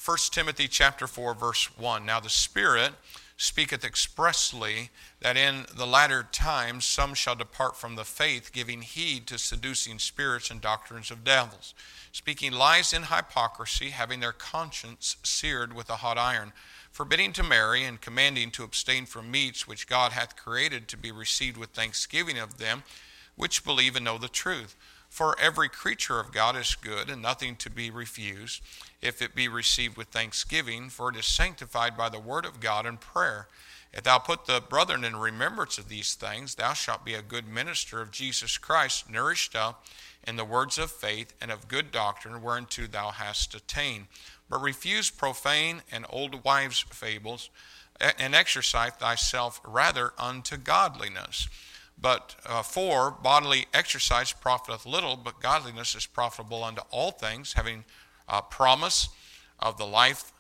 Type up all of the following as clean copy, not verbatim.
1 Timothy chapter 4, verse 1. Now the Spirit speaketh expressly that in the latter times some shall depart from the faith, giving heed to seducing spirits and doctrines of devils, speaking lies in hypocrisy, having their conscience seared with a hot iron, forbidding to marry, and commanding to abstain from meats which God hath created to be received with thanksgiving of them which believe and know the truth. For every creature of God is good, and nothing to be refused, if it be received with thanksgiving, for it is sanctified by the word of God and prayer. If thou put the brethren in remembrance of these things, thou shalt be a good minister of Jesus Christ, nourished up in the words of faith and of good doctrine, whereunto thou hast attained. But refuse profane and old wives' fables, and exercise thyself rather unto godliness. But for bodily exercise profiteth little, but godliness is profitable unto all things, having promise of the life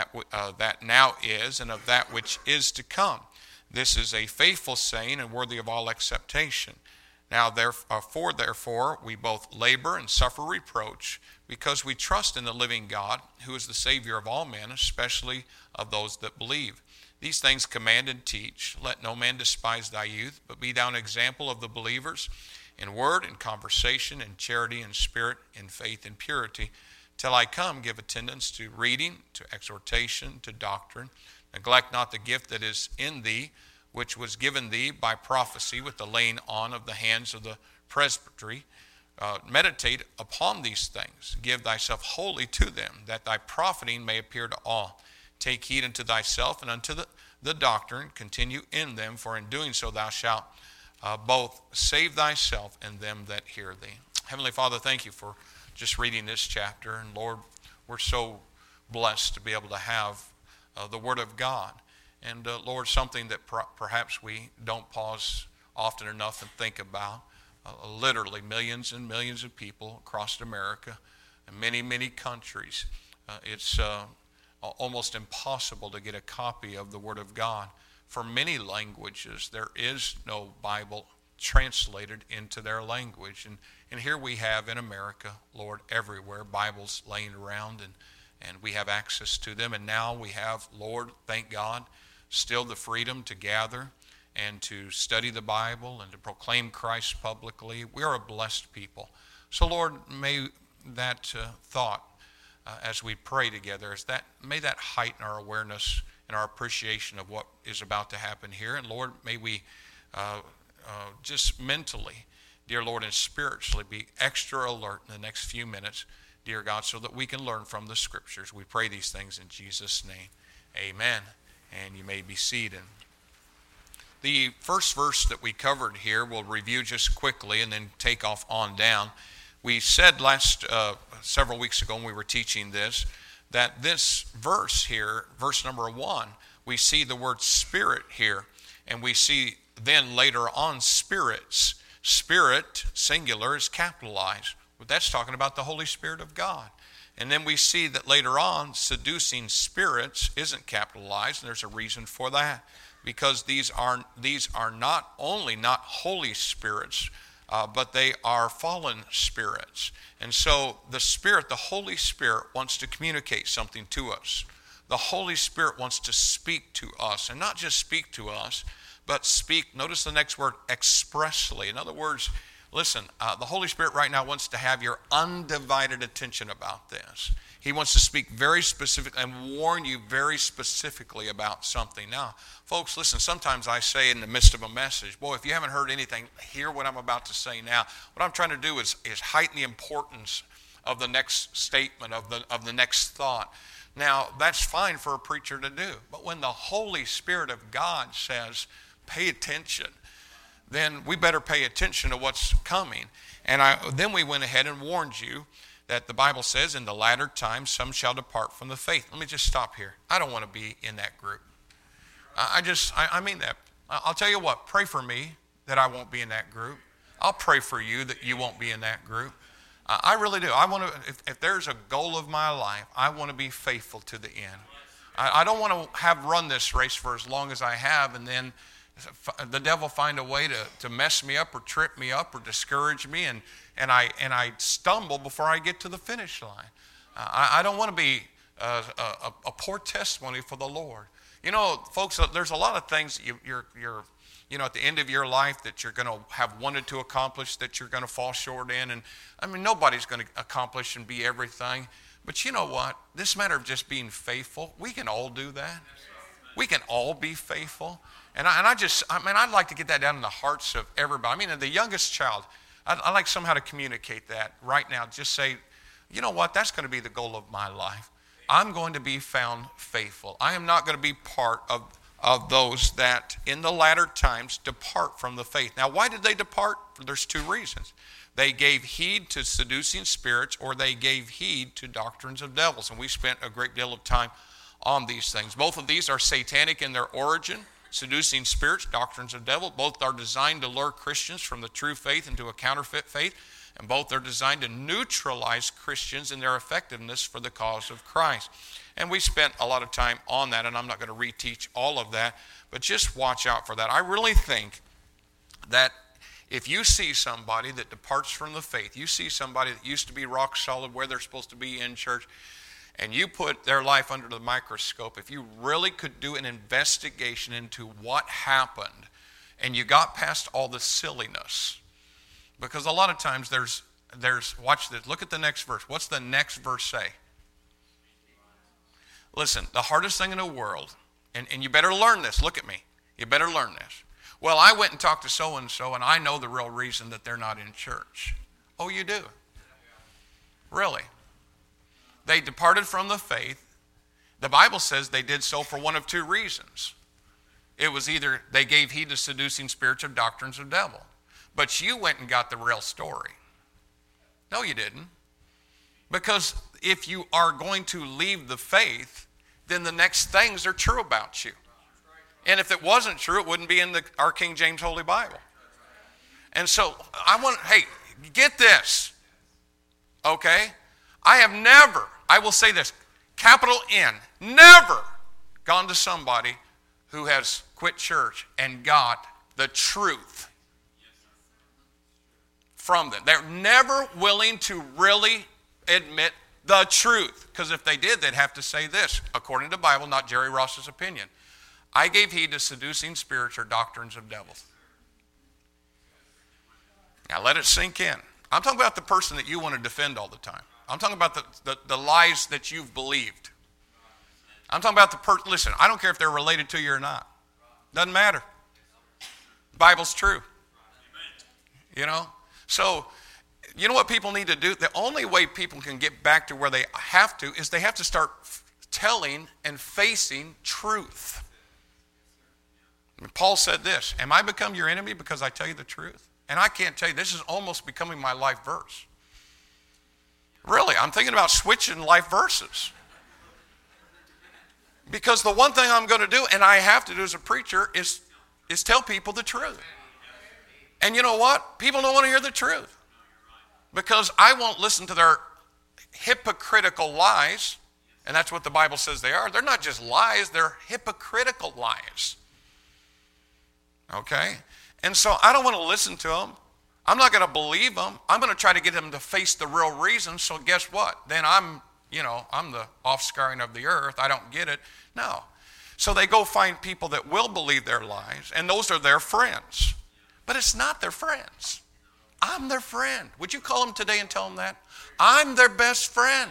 that now is, and of that which is to come. This is a faithful saying, and worthy of all acceptation. Now therefore we both labor and suffer reproach, because we trust in the living God, who is the Savior of all men, especially of those that believe. These things command and teach. Let no man despise thy youth, but be thou an example of the believers in word and conversation, in charity and spirit, in faith and purity. Till I come, give attendance to reading, to exhortation, to doctrine. Neglect not the gift that is in thee, which was given thee by prophecy with the laying on of the hands of the presbytery. Meditate upon these things. Give thyself wholly to them, that thy profiting may appear to all. Take heed unto thyself and unto the doctrine. Continue in them, for in doing so thou shalt both save thyself and them that hear thee. Heavenly Father, thank you for just reading this chapter. And Lord, we're so blessed to be able to have the Word of God. And Lord, something that perhaps we don't pause often enough and think about. Literally millions and millions of people across America and many, many countries. It's almost impossible to get a copy of the Word of God. For many languages, there is no Bible translated into their language. And here we have in America, Lord, everywhere, Bibles laying around, and we have access to them. And now we have, Lord, thank God, still the freedom to gather and to study the Bible and to proclaim Christ publicly. We are a blessed people. So, Lord, may that thought, as we pray together, may that heighten our awareness and our appreciation of what is about to happen here. And Lord, may we just mentally, dear Lord, and spiritually be extra alert in the next few minutes, dear God, so that we can learn from the Scriptures. We pray these things in Jesus' name. Amen. And you may be seated. The first verse that we covered here, we'll review just quickly and then take off on down. We said several weeks ago when we were teaching this, that this verse here, verse number 1, we see the word spirit here, and we see then later on spirits. Spirit, singular, is capitalized, but that's talking about the Holy Spirit of God. And then we see that later on, seducing spirits isn't capitalized, and there's a reason for that, because these are not only not holy spirits, but they are fallen spirits. And so the Spirit, the Holy Spirit, wants to communicate something to us. The Holy Spirit wants to speak to us, and not just speak to us, but speak, notice the next word, expressly. In other words, listen, the Holy Spirit right now wants to have your undivided attention about this. He wants to speak very specifically and warn you very specifically about something. Now, folks, listen, sometimes I say in the midst of a message, boy, if you haven't heard anything, hear what I'm about to say now. What I'm trying to do is heighten the importance of the next statement, of the next thought. Now, that's fine for a preacher to do. But when the Holy Spirit of God says, pay attention, then we better pay attention to what's coming. And then we went ahead and warned you that the Bible says in the latter times some shall depart from the faith. Let me just stop here. I don't want to be in that group. I mean that. I'll tell you what, pray for me that I won't be in that group. I'll pray for you that you won't be in that group. I really do. I want to. If there's a goal of my life, I want to be faithful to the end. I don't want to have run this race for as long as I have, and then the devil find a way to mess me up or trip me up or discourage me, and I stumble before I get to the finish line. I don't want to be a poor testimony for the Lord. You know, folks, there's a lot of things you're at the end of your life that you're going to have wanted to accomplish that you're going to fall short in. And I mean, nobody's going to accomplish and be everything. But you know what? This matter of just being faithful, we can all do that. We can all be faithful. And I'd like to get that down in the hearts of everybody. I mean, the youngest child, I'd like somehow to communicate that right now. Just say, you know what? That's going to be the goal of my life. I'm going to be found faithful. I am not going to be part of those that in the latter times depart from the faith. Now, why did they depart? There's two reasons. They gave heed to seducing spirits, or they gave heed to doctrines of devils. And we spent a great deal of time on these things. Both of these are satanic in their origin. Seducing spirits, doctrines of devil, both are designed to lure Christians from the true faith into a counterfeit faith, and both are designed to neutralize Christians in their effectiveness for the cause of Christ. And we spent a lot of time on that, and I'm not going to reteach all of that, but just watch out for that. I really think that if you see somebody that departs from the faith, you see somebody that used to be rock solid where they're supposed to be in church, and you put their life under the microscope, if you really could do an investigation into what happened, and you got past all the silliness, because a lot of times there's watch this, look at the next verse. What's the next verse say? Listen, the hardest thing in the world, and you better learn this, look at me, you better learn this. Well, I went and talked to so-and-so, and I know the real reason that they're not in church. Oh, you do? Really? They departed from the faith. The Bible says they did so for one of two reasons. It was either they gave heed to seducing spirits or doctrines of devil. But you went and got the real story. No, you didn't. Because if you are going to leave the faith, then the next things are true about you. And if it wasn't true, it wouldn't be in our King James Holy Bible. And so hey, get this. Okay? I will say this, capital N, never gone to somebody who has quit church and got the truth from them. They're never willing to really admit the truth. Because if they did, they'd have to say this, according to the Bible, not Jerry Ross's opinion. I gave heed to seducing spirits or doctrines of devils. Now let it sink in. I'm talking about the person that you want to defend all the time. I'm talking about the lies that you've believed. I'm talking about the person, listen, I don't care if they're related to you or not. Doesn't matter. The Bible's true. You know? So, you know what people need to do? The only way people can get back to where they have to is they have to start telling and facing truth. I mean, Paul said this, am I become your enemy because I tell you the truth? And I can't tell you, this is almost becoming my life verse. Really, I'm thinking about switching life verses. Because the one thing I'm going to do, and I have to do as a preacher, is tell people the truth. And you know what? People don't want to hear the truth. Because I won't listen to their hypocritical lies. And that's what the Bible says they are. They're not just lies, they're hypocritical lies. Okay? And so I don't want to listen to them. I'm not going to believe them. I'm going to try to get them to face the real reason. So guess what? Then I'm the offscouring of the earth. I don't get it. No. So they go find people that will believe their lies, and those are their friends. But it's not their friends. I'm their friend. Would you call them today and tell them that? I'm their best friend.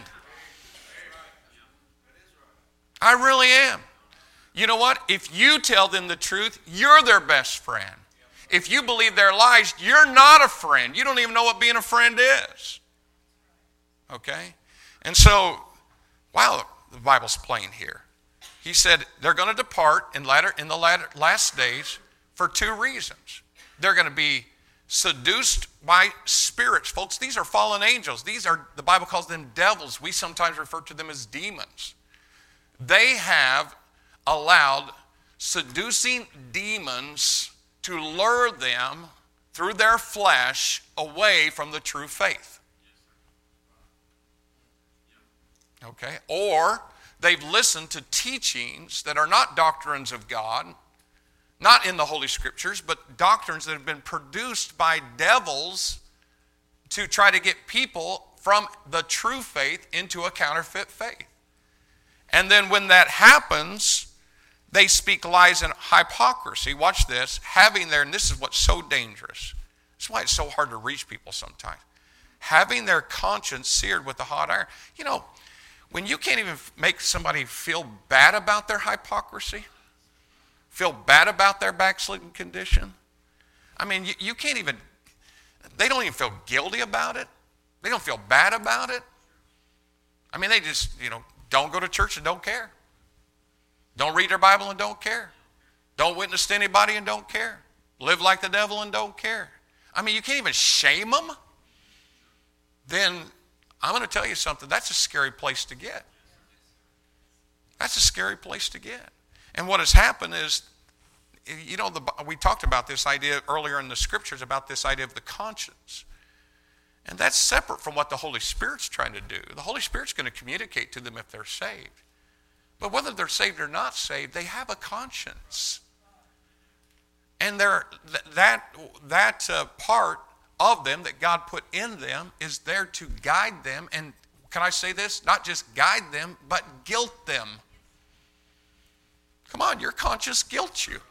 I really am. You know what? If you tell them the truth, you're their best friend. If you believe their lies, you're not a friend. You don't even know what being a friend is. Okay? And so, wow, the Bible's plain here. He said they're going to depart in the last days for two reasons. They're going to be seduced by spirits. Folks, these are fallen angels. The Bible calls them devils. We sometimes refer to them as demons. They have allowed seducing demons to lure them through their flesh away from the true faith. Okay? Or they've listened to teachings that are not doctrines of God, not in the Holy Scriptures, but doctrines that have been produced by devils to try to get people from the true faith into a counterfeit faith. And then when that happens, they speak lies and hypocrisy. Watch this. And this is what's so dangerous. That's why it's so hard to reach people sometimes. Having their conscience seared with a hot iron. You know, when you can't even make somebody feel bad about their hypocrisy, feel bad about their backslidden condition. I mean, you can't even, they don't even feel guilty about it. They don't feel bad about it. I mean, they just, don't go to church and don't care. Don't read their Bible and don't care. Don't witness to anybody and don't care. Live like the devil and don't care. I mean, you can't even shame them. Then I'm going to tell you something. That's a scary place to get. That's a scary place to get. And what has happened is, we talked about this idea earlier in the scriptures about this idea of the conscience. And that's separate from what the Holy Spirit's trying to do. The Holy Spirit's going to communicate to them if they're saved. But whether they're saved or not saved, they have a conscience. And that part of them that God put in them is there to guide them. And can I say this? Not just guide them, but guilt them. Come on, your conscience guilts you.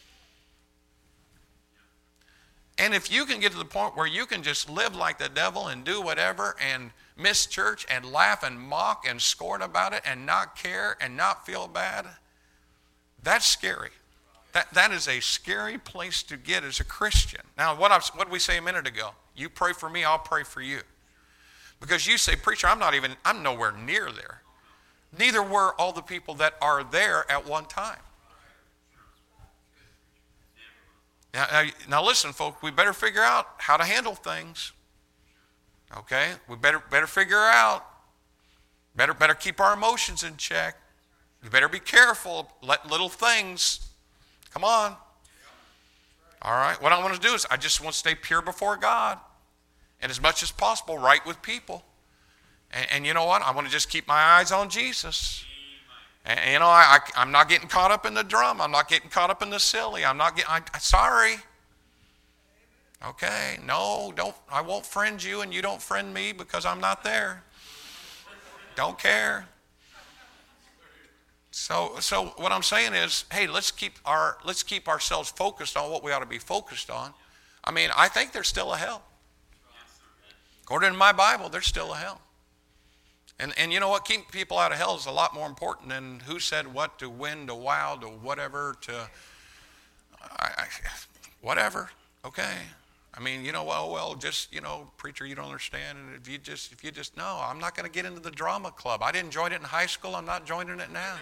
And if you can get to the point where you can just live like the devil and do whatever and miss church and laugh and mock and scorn about it and not care and not feel bad, that's scary. That is a scary place to get as a Christian. Now, what did we say a minute ago? You pray for me, I'll pray for you. Because you say, preacher, I'm nowhere near there. Neither were all the people that are there at one time. Now listen, folks, we better figure out how to handle things. Okay? We better figure out. Better keep our emotions in check. We better be careful. Let little things. Come on. All right. What I want to do is I just want to stay pure before God. And as much as possible, right with people. And you know what? I want to just keep my eyes on Jesus. And I'm not getting caught up in the drama. I'm not getting caught up in the silly. I'm sorry. Okay, no, I won't friend you and you don't friend me because I'm not there. Don't care. So what I'm saying is, hey, let's keep ourselves focused on what we ought to be focused on. I mean, I think there's still a hell. According to my Bible, there's still a hell. And you know what? Keeping people out of hell is a lot more important than who said what to when to wow to whatever to whatever. Okay. I mean, just preacher, you don't understand. And if you just no, I'm not going to get into the drama club. I didn't join it in high school. I'm not joining it now.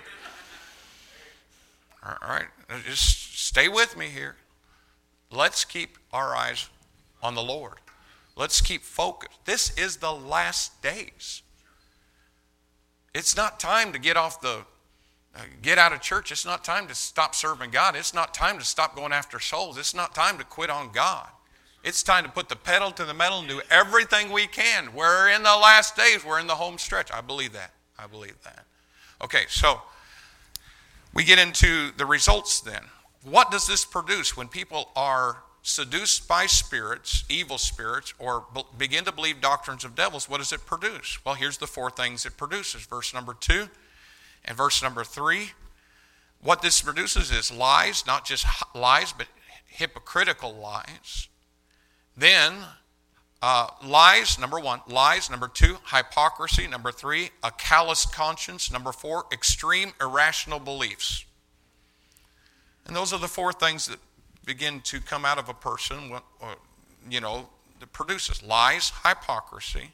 All right. Just stay with me here. Let's keep our eyes on the Lord. Let's keep focused. This is the last days. It's not time to get out of church. It's not time to stop serving God. It's not time to stop going after souls. It's not time to quit on God. It's time to put the pedal to the metal and do everything we can. We're in the last days. We're in the home stretch. I believe that. Okay, so we get into the results then. What does this produce when people are seduced by spirits, evil spirits, or begin to believe doctrines of devils? What does it produce? Well, here's the four things it produces. Verse number 2 and verse number 3. What this produces is lies, not just lies, but hypocritical lies. Then lies, number 1, lies. Number 2, hypocrisy. Number 3, a callous conscience. Number 4, extreme irrational beliefs. And those are the four things that begin to come out of a person, that produces lies, hypocrisy,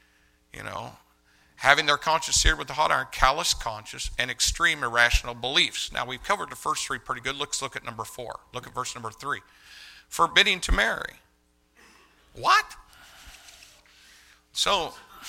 having their conscience seared with the hot iron, callous conscience, and extreme irrational beliefs. Now, we've covered the first three pretty good. Let's look at number 4. Look at verse number 3. Forbidding to marry. What? So,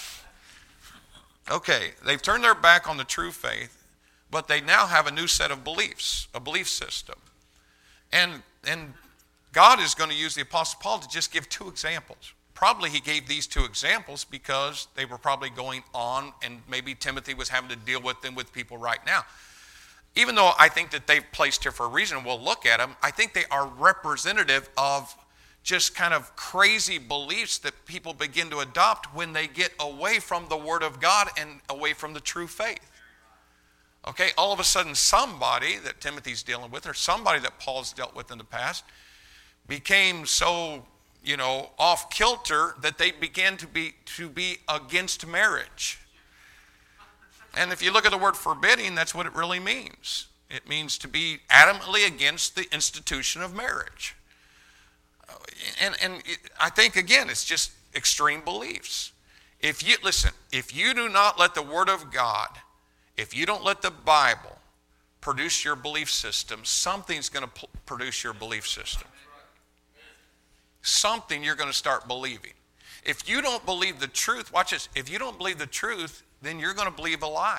okay, they've turned their back on the true faith, but they now have a new set of beliefs, a belief system. And God is going to use the Apostle Paul to just give 2 examples. Probably he gave these 2 examples because they were probably going on, and maybe Timothy was having to deal with them with people right now. Even though I think that they've placed here for a reason, we'll look at them, I think they are representative of just kind of crazy beliefs that people begin to adopt when they get away from the Word of God and away from the true faith. Okay, all of a sudden somebody that Timothy's dealing with, or somebody that Paul's dealt with in the past, became so, off kilter that they began to be against marriage. And if you look at the word forbidding, that's what it really means. It means to be adamantly against the institution of marriage. And I think, again, it's just extreme beliefs. If you do not let the Word of God, if you don't let the Bible produce your belief system, something's going to produce your belief system. Something you're going to start believing. If you don't believe the truth, watch this, if you don't believe the truth, then you're going to believe a lie.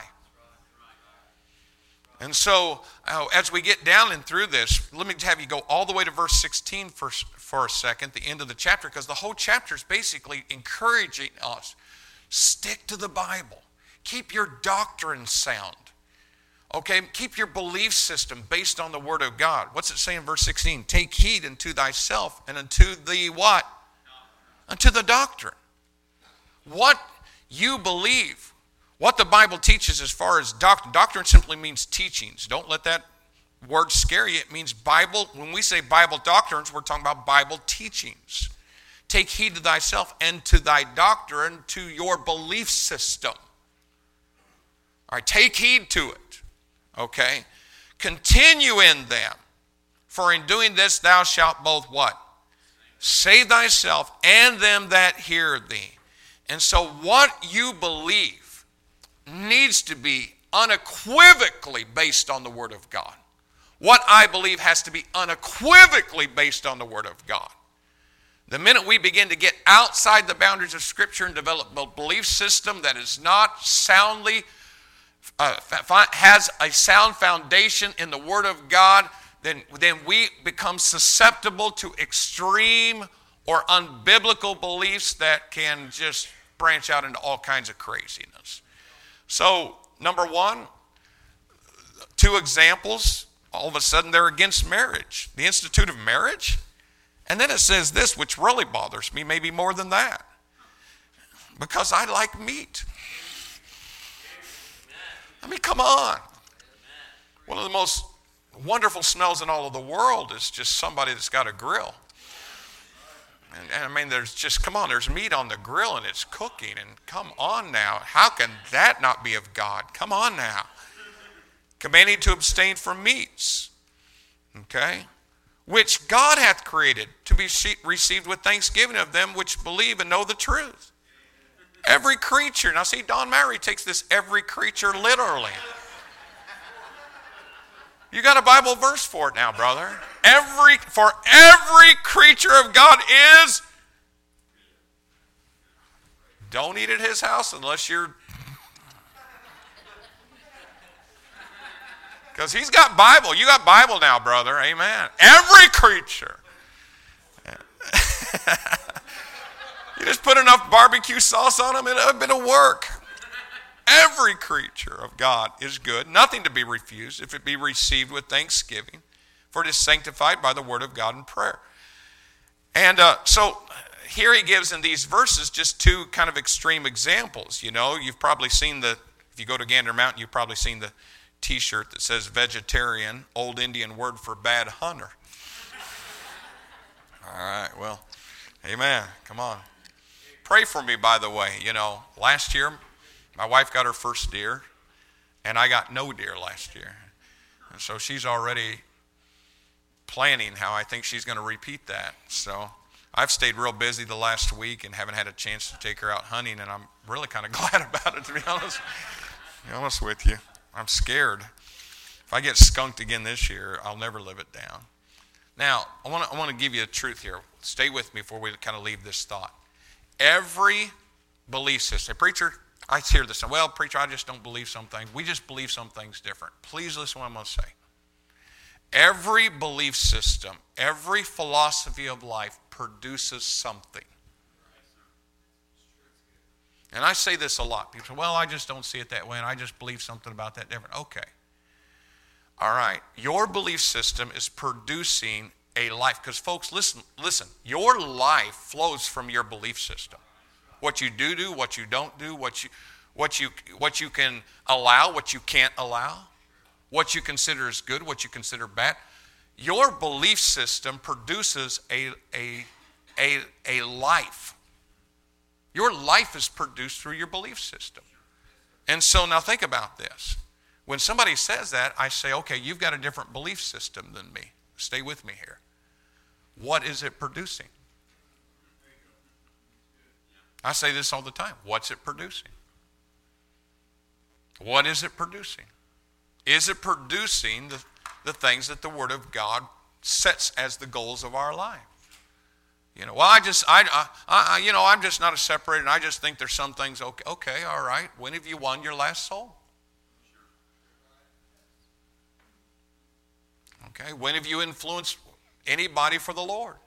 And so, as we get down and through this, let me have you go all the way to verse 16 for a second, the end of the chapter, because the whole chapter is basically encouraging us. Stick to the Bible. Keep your doctrine sound. Okay, keep your belief system based on the Word of God. What's it say in verse 16? Take heed unto thyself and unto the what? Unto the doctrine. What you believe. What the Bible teaches as far as doctrine. Doctrine simply means teachings. Don't let that word scare you. It means Bible. When we say Bible doctrines, we're talking about Bible teachings. Take heed to thyself and to thy doctrine, to your belief system. All right, take heed to it. Okay? Continue in them. For in doing this thou shalt both what? Save thyself and them that hear thee. And so what you believe needs to be unequivocally based on the Word of God. What I believe has to be unequivocally based on the Word of God. The minute we begin to get outside the boundaries of Scripture and develop a belief system that is not soundly, has a sound foundation in the Word of God, then we become susceptible to extreme or unbiblical beliefs that can just branch out into all kinds of craziness. So, number one, two examples, all of a sudden they're against marriage. The institute of marriage. And then it says this, which really bothers me, maybe more than that. Because I like meat. I mean, come on. One of the most wonderful smells in all of the world is just somebody that's got a grill. And I mean, there's meat on the grill and it's cooking, and come on now. How can that not be of God? Come on now. Commanding to abstain from meats. Okay? Which God hath created to be received with thanksgiving of them which believe and know the truth. Every creature. Now see, Don Mary takes this every creature literally. You got a Bible verse for it now, brother. For every creature of God is. Don't eat at his house unless you're. Because he's got Bible. You got Bible now, brother. Amen. Every creature. You just put enough barbecue sauce on them, it'll have been a work. Every creature of God is good, nothing to be refused, if it be received with thanksgiving, for it is sanctified by the word of God and prayer. And so here he gives in these verses just two kind of extreme examples. You know, you've probably seen if you go to Gander Mountain, you've probably seen the t-shirt that says vegetarian, old Indian word for bad hunter. All right, well, amen. Come on. Pray for me, by the way. You know, last year, my wife got her first deer, and I got no deer last year. And so she's already planning how I think she's going to repeat that. So I've stayed real busy the last week and haven't had a chance to take her out hunting, and I'm really kind of glad about it, to be honest with you. I'm scared. If I get skunked again this year, I'll never live it down. Now, I want to give you a truth here. Stay with me before we kind of leave this thought. Every belief system, preacher, I hear this, well, preacher, I just don't believe some things. We just believe some things different. Please listen to what I'm going to say. Every belief system, every philosophy of life produces something. And I say this a lot. People say, well, I just don't see it that way, and I just believe something about that different. Okay. All right. Your belief system is producing a life. Because, folks, listen. Your life flows from your belief system. What you do, what you don't do, what you can allow, what you can't allow. what you consider is good, what you consider bad. Your belief system produces a life. Your life is produced through your belief system. And so now think about this. When somebody says that, I say, okay, you've got a different belief system than me. Stay with me here. What is it producing? I say this all the time. What's it producing? What is it producing? Is it producing the things that the Word of God sets as the goals of our life? Well, I'm just not a separated. I just think there's some things. Okay, all right. When have you won your last soul? Okay, when have you influenced anybody for the Lord?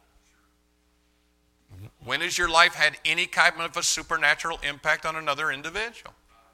When has your life had any kind of a supernatural impact on another individual?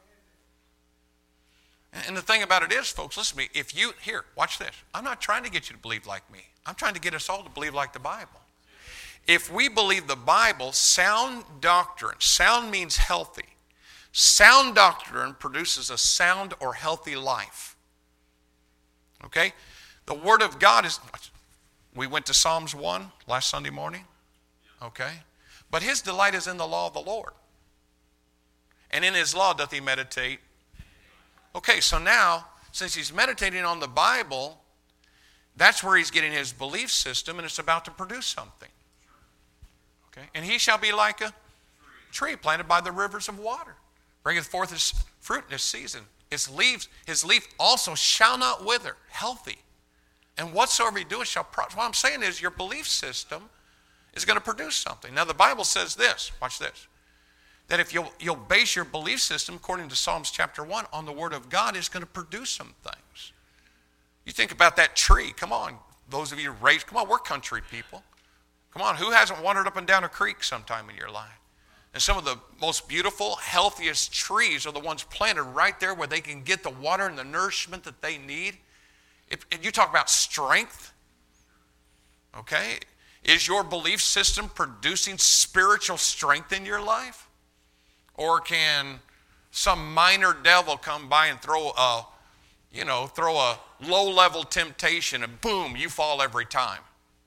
And the thing about it is, folks, listen to me. Watch this. I'm not trying to get you to believe like me. I'm trying to get us all to believe like the Bible. If we believe the Bible, sound doctrine, sound means healthy. Sound doctrine produces a sound or healthy life. Okay? The Word of God is, we went to Psalms 1 last Sunday morning. Okay? But his delight is in the law of the Lord. And in his law doth he meditate. Okay, so now, since he's meditating on the Bible, that's where he's getting his belief system, and it's about to produce something. Okay? And he shall be like a tree planted by the rivers of water, bringeth forth his fruit in his season. His leaf also shall not wither, healthy. And whatsoever he doeth shall prosper. What I'm saying is your belief system is going to produce something. Now the Bible says this, watch this, that if you'll base your belief system, according to Psalms chapter 1, on the Word of God, it's going to produce some things. You think about that tree. Come on, those of you raised, come on, we're country people. Come on, who hasn't wandered up and down a creek sometime in your life? And some of the most beautiful, healthiest trees are the ones planted right there where they can get the water and the nourishment that they need. If you talk about strength, okay? Is your belief system producing spiritual strength in your life? Or can some minor devil come by and throw a low-level temptation and boom, you fall every time?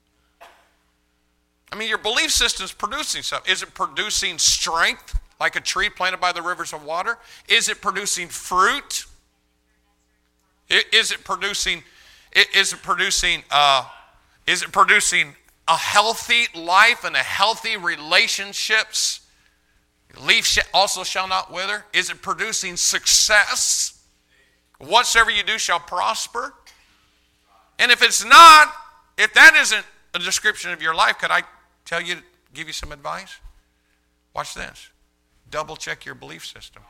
I mean, your belief system is producing something. Is it producing strength like a tree planted by the rivers of water? Is it producing fruit? Is it producing a healthy life and a healthy relationships? Leaf also shall not wither. Is it producing success? Whatsoever you do shall prosper. And if it's not, if that isn't a description of your life, could I give you some advice? Watch this. Double check your belief system.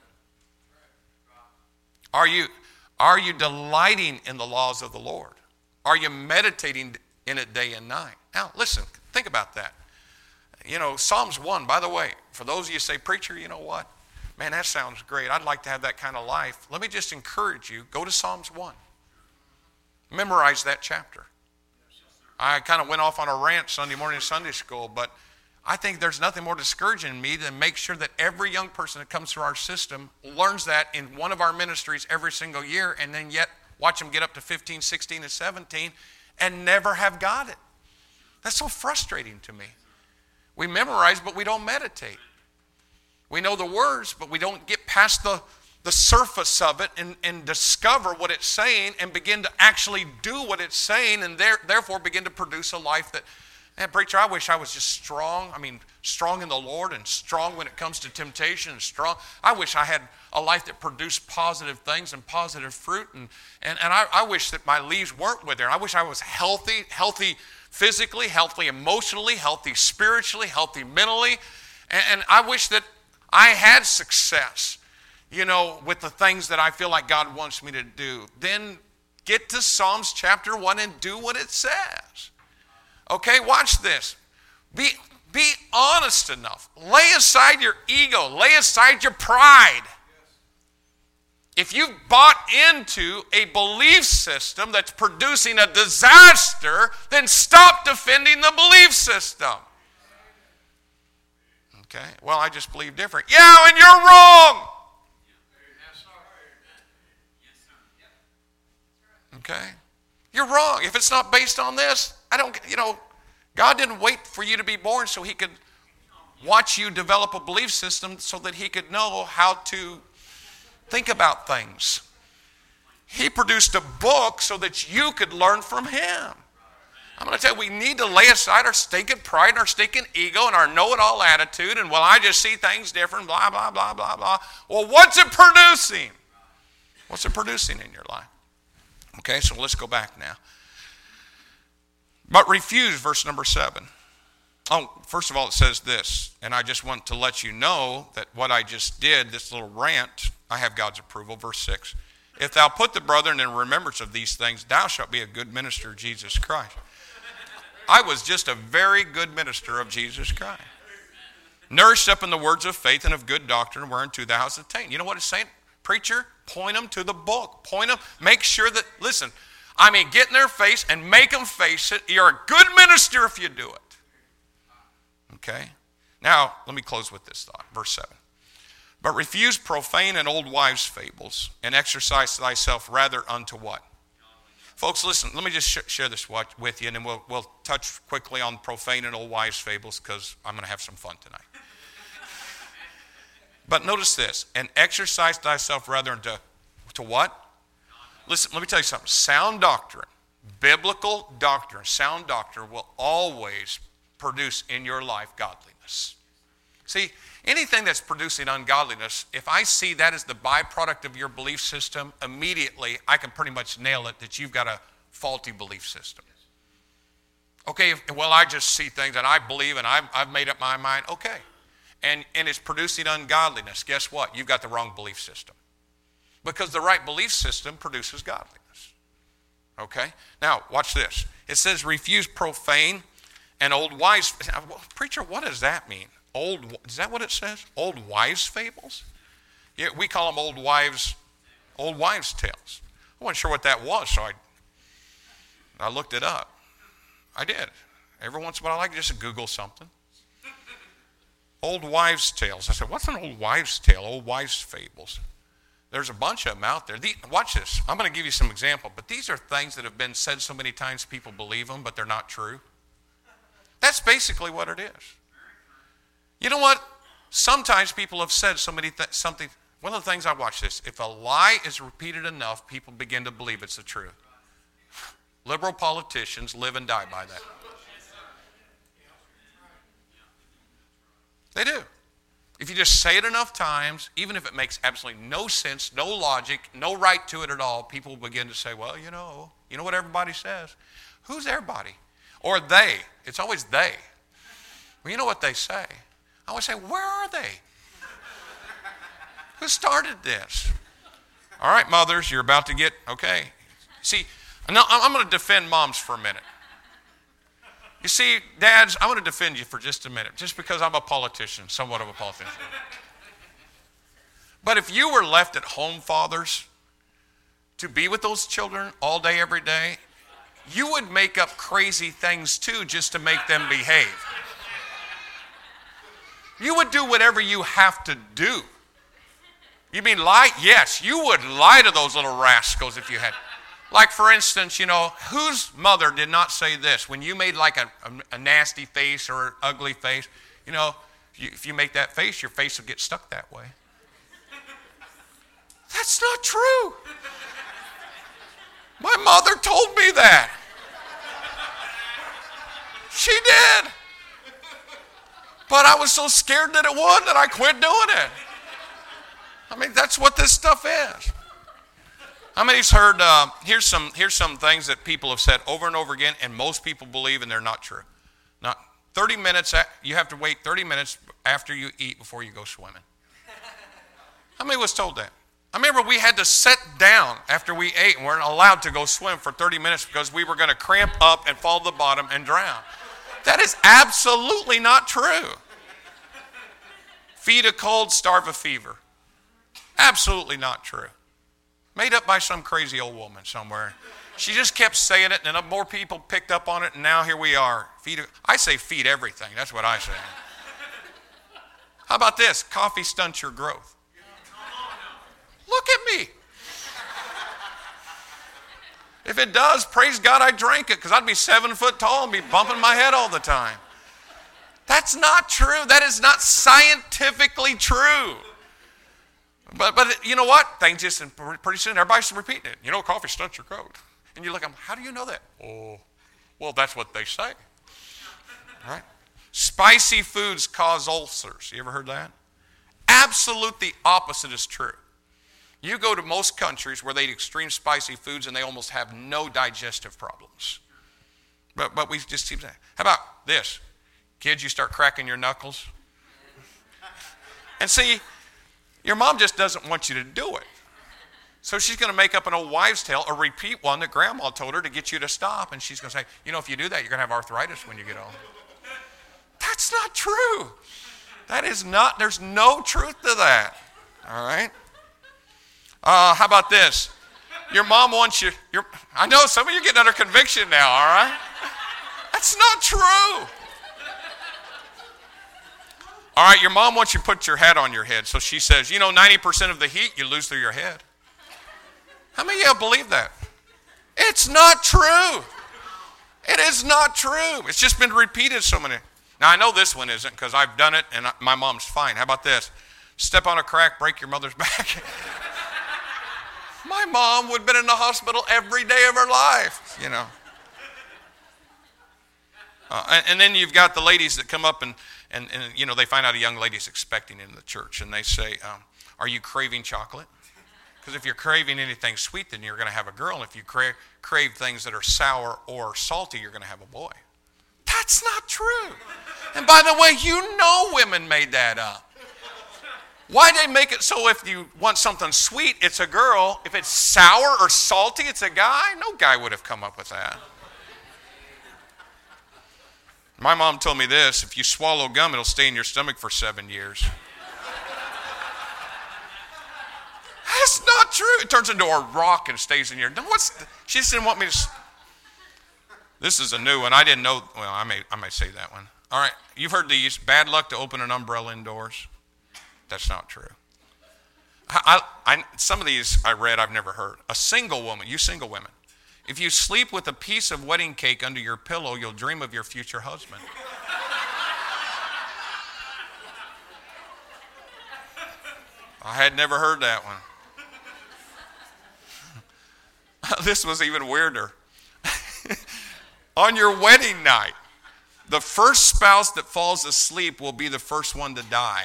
Are you delighting in the laws of the Lord? Are you meditating in it day and night? Now, listen, think about that. Psalms 1, by the way, for those of you who say, preacher, you know what? Man, that sounds great. I'd like to have that kind of life. Let me just encourage you, go to Psalms 1. Memorize that chapter. I kind of went off on a rant Sunday morning in Sunday school, but I think there's nothing more discouraging in me than make sure that every young person that comes through our system learns that in one of our ministries every single year, and then yet watch them get up to 15, 16, and 17 and never have got it. That's so frustrating to me. We memorize, but we don't meditate. We know the words, but we don't get past the surface of it and discover what it's saying and begin to actually do what it's saying, and therefore begin to produce a life that, man, preacher, I wish I was just strong. I mean, strong in the Lord and strong when it comes to temptation and strong. I wish I had a life that produced positive things and positive fruit. And I wish that my leaves weren't withering. I wish I was healthy physically, healthy emotionally, healthy spiritually, healthy mentally. And I wish that I had success, with the things that I feel like God wants me to do. Then get to Psalms chapter 1 and do what it says. Okay, watch this. Be honest enough. Lay aside your ego. Lay aside your pride. If you've bought into a belief system that's producing a disaster, then stop defending the belief system. Okay, well, I just believe different. Yeah, and you're wrong. Okay? You're wrong. If it's not based on this, God didn't wait for you to be born so he could watch you develop a belief system so that he could know how to think about things. He produced a book so that you could learn from him. I'm going to tell you, we need to lay aside our stinking pride and our stinking ego and our know-it-all attitude and, well, I just see things different, blah, blah, blah, blah, blah. Well, what's it producing? What's it producing in your life? Okay, so let's go back now. But refuse, verse number 7. Oh, first of all, it says this, and I just want to let you know that what I just did, this little rant, I have God's approval. Verse 6. If thou put the brethren in remembrance of these things, thou shalt be a good minister of Jesus Christ. I was just a very good minister of Jesus Christ. Nourished up in the words of faith and of good doctrine, whereunto thou hast attained. You know what it's saying? Preacher, point them to the book. Point them, make sure that, listen, get in their face and make them face it. You're a good minister if you do it. Okay? Now, let me close with this thought. Verse 7. But refuse profane and old wives' fables, and exercise thyself rather unto what? Folks, listen, let me just share this with you, and then we'll touch quickly on profane and old wives' fables because I'm going to have some fun tonight. But notice this, and exercise thyself rather unto what? Listen, let me tell you something. Sound doctrine, biblical doctrine, sound doctrine will always produce in your life godliness. See, anything that's producing ungodliness, if I see that as the byproduct of your belief system, immediately I can pretty much nail it that you've got a faulty belief system. Okay, well, I just see things and I believe and I've made up my mind. Okay, and it's producing ungodliness. Guess what? You've got the wrong belief system. Because the right belief system produces godliness. Okay? Now, watch this. It says, refuse profane and old wives. Preacher, what does that mean? Is that what it says? Old wives' fables? Yeah, we call them old wives' tales. I wasn't sure what that was, so I looked it up. I did. Every once in a while, I like just Google something. Old wives' tales. I said, what's an old wives' tale? Old wives' fables. There's a bunch of them out there. Watch this. I'm going to give you some example, but these are things that have been said so many times people believe them, but they're not true. That's basically what it is. You know what? Sometimes people have said something. One of the things I watch this. If a lie is repeated enough, people begin to believe it's the truth. Liberal politicians live and die by that. They do. If you just say it enough times, even if it makes absolutely no sense, no logic, no right to it at all, people begin to say, well, you know what everybody says. Who's everybody? Or they. It's always they. Well, you know what they say. I always say, where are they? Who started this? All right, mothers, you're about to get, okay. See, now I'm going to defend moms for a minute. You see, dads, I want to defend you for just a minute, just because I'm a politician, somewhat of a politician. But if you were left at home, fathers, to be with those children all day, every day, you would make up crazy things too just to make them behave. You would do whatever you have to do. You mean lie? Yes, you would lie to those little rascals if you had. Like, for instance, whose mother did not say this? When you made like a nasty face or an ugly face, if you make that face, your face will get stuck that way. That's not true. My mother told me that. She did. But I was so scared that it would that I quit doing it. That's what this stuff is. How many's heard, here's some things that people have said over and over again, and most people believe, and they're not true. Not 30 minutes, you have to wait 30 minutes after you eat before you go swimming. How many was told that? I remember we had to sit down after we ate and weren't allowed to go swim for 30 minutes because we were going to cramp up and fall to the bottom and drown. That is absolutely not true. Feed a cold, starve a fever. Absolutely not true. Made up by some crazy old woman somewhere. She just kept saying it, and then more people picked up on it, and now here we are. I say feed everything. That's what I say. How about this? Coffee stunts your growth. Look at me. If it does, praise God I drank it, because I'd be 7 foot tall and be bumping my head all the time. That's not true. That is not scientifically true. But you know what? Things just, pretty soon everybody's repeating it. You know, coffee stunts your growth. And you look at them, how do you know that? Oh, well, that's what they say. All right? Spicy foods cause ulcers. You ever heard that? Absolutely opposite is true. You go to most countries where they eat extreme spicy foods and they almost have no digestive problems. But we just keep saying, how about this? Kids, you start cracking your knuckles. And see, your mom just doesn't want you to do it. So she's going to make up an old wives' tale or repeat one that grandma told her to get you to stop. And she's going to say, you know, if you do that, you're going to have arthritis when you get old. That's not true. That is not, there's no truth to that. All right? How about this? Your mom wants you, I know some of you are getting under conviction now, all right? That's not true. All right, your mom wants you to put your hat on your head. So she says, you know, 90% of the heat you lose through your head. How many of you believe that? It's not true. It is not true. It's just been repeated so many. Now, I know this one isn't because I've done it and my mom's fine. How about this? Step on a crack, break your mother's back. My mom would have been in the hospital every day of her life, you know. And then you've got the ladies that come up and you know, they find out a young lady's expecting in the church. And they say, are you craving chocolate? Because if you're craving anything sweet, then you're going to have a girl. And if you crave things that are sour or salty, you're going to have a boy. That's not true. And by the way, you know women made that up. Why they make it so if you want something sweet, it's a girl. If it's sour or salty, it's a guy? No guy would have come up with that. My mom told me this, if you swallow gum, it'll stay in your stomach for 7 years. That's not true. It turns into a rock and stays in your... She just didn't want me to... This is a new one. I didn't know... Well, I may say that one. All right, you've heard these. Bad luck to open an umbrella indoors. That's not true. Some of these I read I've never heard. A single woman, you single women, if you sleep with a piece of wedding cake under your pillow, you'll dream of your future husband. I had never heard that one. This was even weirder. On your wedding night, the first spouse that falls asleep will be the first one to die.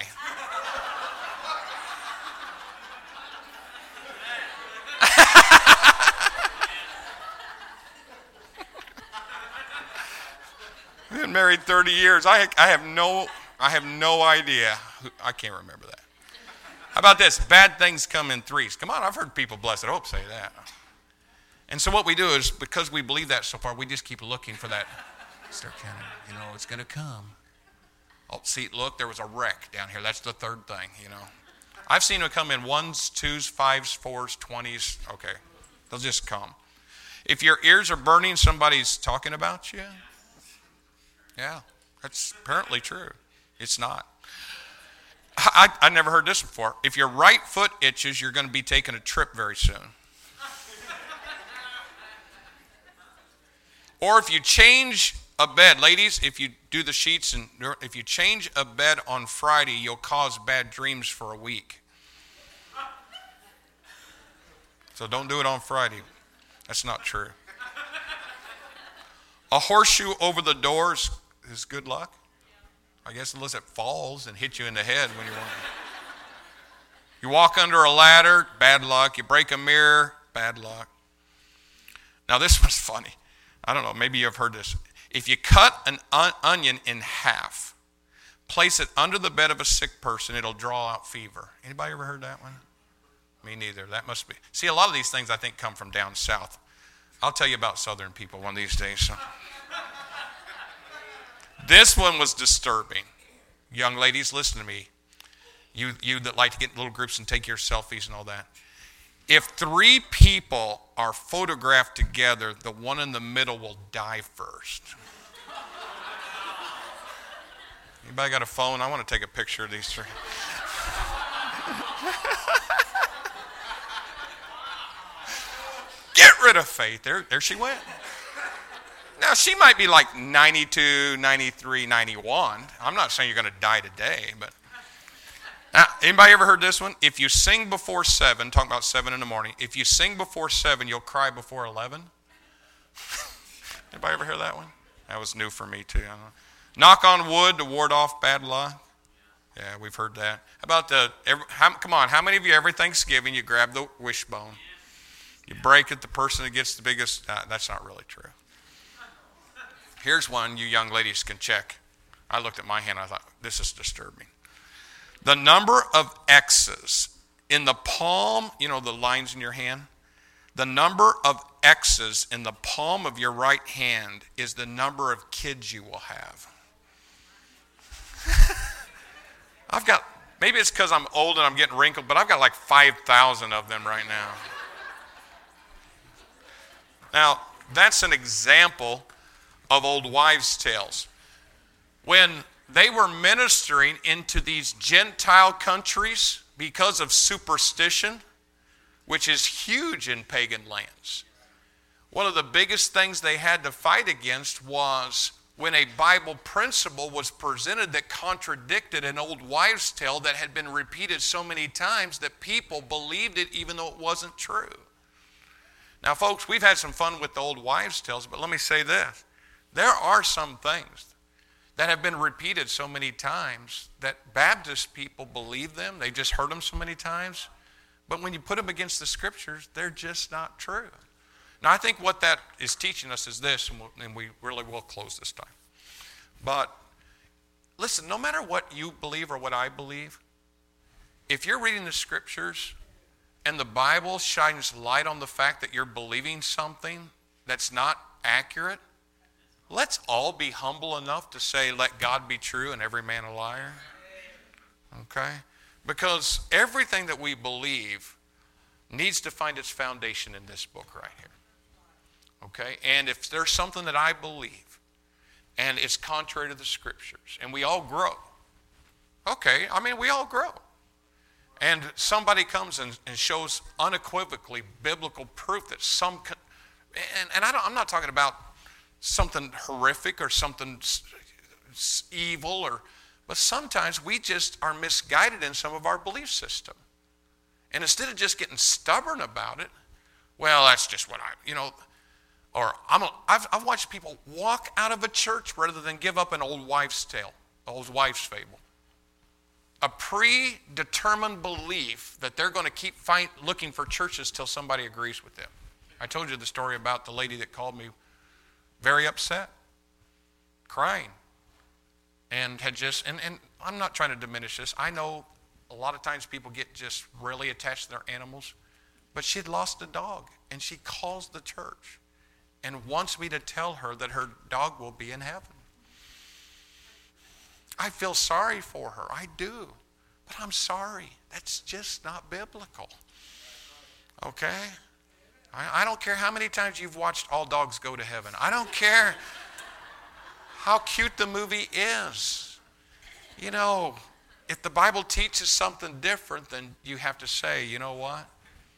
I've been married 30 years. I have no idea. I can't remember that. How about this? Bad things come in threes. Come on, I've heard people, blessed hope, say that. And so what we do is, because we believe that so far, we just keep looking for that. Start counting, you know, it's going to come. Oh, see, look, there was a wreck down here. That's the third thing, you know. I've seen them come in 1s, 2s, 5s, 4s, 20s. Okay, they'll just come. If your ears are burning, somebody's talking about you. Yeah, that's apparently true. It's not. I never heard this before. If your right foot itches, you're going to be taking a trip very soon. Or if you change a bed, ladies, if you do the sheets and if you change a bed on Friday, you'll cause bad dreams for a week. So don't do it on Friday. That's not true. A horseshoe over the doors is good luck. I guess unless it falls and hits you in the head when you want to. You walk under a ladder, bad luck. You break a mirror, bad luck. Now this was funny. I don't know, maybe you've heard this. If you cut an onion in half, place it under the bed of a sick person, it'll draw out fever. Anybody ever heard that one? Me neither. That must be. See, a lot of these things I think come from down south. I'll tell you about southern people one of these days. So. This one was disturbing. Young ladies, listen to me. You that like to get in little groups and take your selfies and all that. If 3 people are photographed together, the one in the middle will die first. Anybody got a phone? I want to take a picture of these 3. Get rid of faith. There she went. Now, she might be like 92, 93, 91. I'm not saying you're going to die today, but... anybody ever heard this one? If you sing before 7, talking about 7 in the morning, if you sing before 7, you'll cry before 11. Anybody ever hear that one? That was new for me too. I don't know. Knock on wood to ward off bad luck. Yeah, we've heard that. How about come on, how many of you every Thanksgiving you grab the wishbone? You break it, the person that gets the biggest, that's not really true. Here's one you young ladies can check. I looked at my hand, I thought, this is disturbing. The number of X's in the palm, you know the lines in your hand? The number of X's in the palm of your right hand is the number of kids you will have. I've got, maybe it's because I'm old and I'm getting wrinkled, but I've got like 5,000 of them right now. Now, that's an example of old wives' tales. When they were ministering into these Gentile countries because of superstition, which is huge in pagan lands. One of the biggest things they had to fight against was when a Bible principle was presented that contradicted an old wives' tale that had been repeated so many times that people believed it even though it wasn't true. Now, folks, we've had some fun with the old wives' tales, but let me say this. There are some things that have been repeated so many times that Baptist people believe them. They've just heard them so many times. But when you put them against the Scriptures, they're just not true. Now, I think what that is teaching us is this, and we really will close this time. But listen, no matter what you believe or what I believe, if you're reading the Scriptures and the Bible shines light on the fact that you're believing something that's not accurate, let's all be humble enough to say, let God be true and every man a liar. Okay? Because everything that we believe needs to find its foundation in this book right here. Okay? And if there's something that I believe and it's contrary to the Scriptures, and we all grow. Okay, I mean, we all grow. And somebody comes and shows unequivocally biblical proof that I'm not talking about something horrific or something evil, but sometimes we just are misguided in some of our belief system. And instead of just getting stubborn about it, well, that's just what I've watched people walk out of a church rather than give up an old wives' tale, old wives' fable. A predetermined belief that they're going to keep looking for churches till somebody agrees with them. I told you the story about the lady that called me very upset, crying, and had just, and I'm not trying to diminish this. I know a lot of times people get just really attached to their animals, but she'd lost a dog, and she calls the church and wants me to tell her that her dog will be in heaven. I feel sorry for her. I do. But I'm sorry. That's just not biblical. Okay? I don't care how many times you've watched All Dogs Go to Heaven. I don't care how cute the movie is. You know, if the Bible teaches something different, then you have to say, you know what?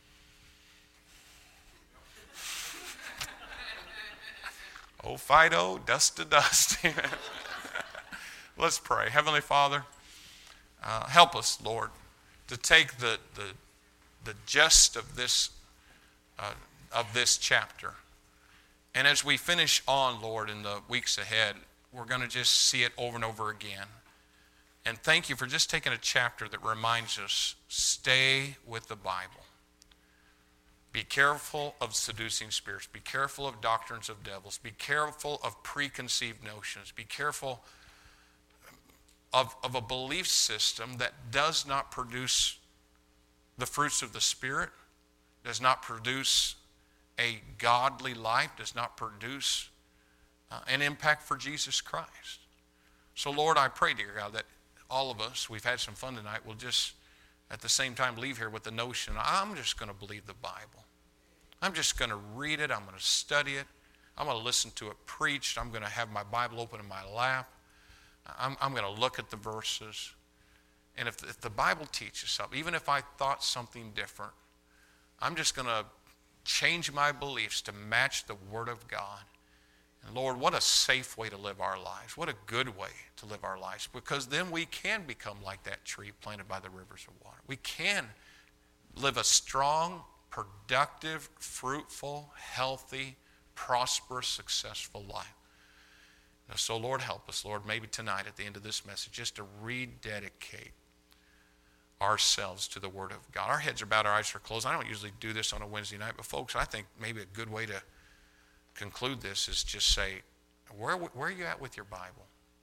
Oh, Fido, dust to dust. Let's pray. Heavenly Father, help us, Lord, to take the gist of this chapter. And as we finish on, Lord, in the weeks ahead, we're going to just see it over and over again. And thank you for just taking a chapter that reminds us, stay with the Bible. Be careful of seducing spirits. Be careful of doctrines of devils. Be careful of preconceived notions. Be careful of a belief system that does not produce the fruits of the Spirit, does not produce a godly life, does not produce an impact for Jesus Christ. So, Lord, I pray, dear God, that all of us, we've had some fun tonight, will just at the same time leave here with the notion, I'm just going to believe the Bible. I'm just going to read it. I'm going to study it. I'm going to listen to it preached. I'm going to have my Bible open in my lap. I'm going to look at the verses. And if the Bible teaches something, even if I thought something different, I'm just going to change my beliefs to match the Word of God. And Lord, what a safe way to live our lives. What a good way to live our lives, because then we can become like that tree planted by the rivers of water. We can live a strong, productive, fruitful, healthy, prosperous, successful life. So Lord, help us, Lord, maybe tonight at the end of this message, just to rededicate ourselves to the Word of God. Our heads are bowed, our eyes are closed. I don't usually do this on a Wednesday night, but folks, I think maybe a good way to conclude this is just say, where are you at with your Bible?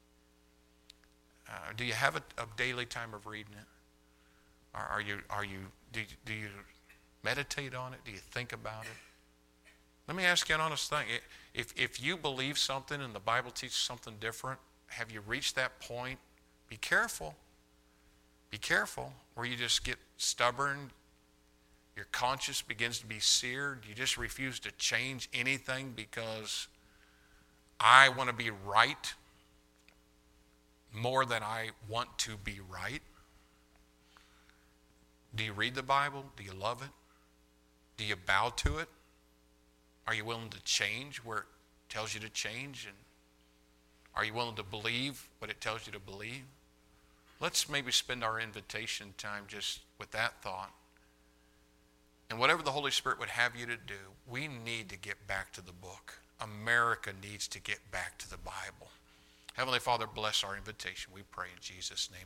Do you have a daily time of reading it? Do you meditate on it? Do you think about it? Let me ask you an honest thing. If you believe something and the Bible teaches something different, have you reached that point? Be careful. Be careful where you just get stubborn. Your conscience begins to be seared. You just refuse to change anything because I want to be right more than I want to be right. Do you read the Bible? Do you love it? Do you bow to it? Are you willing to change where it tells you to change? And are you willing to believe what it tells you to believe? Let's maybe spend our invitation time just with that thought. And whatever the Holy Spirit would have you to do, we need to get back to the book. America needs to get back to the Bible. Heavenly Father, bless our invitation. We pray in Jesus' name.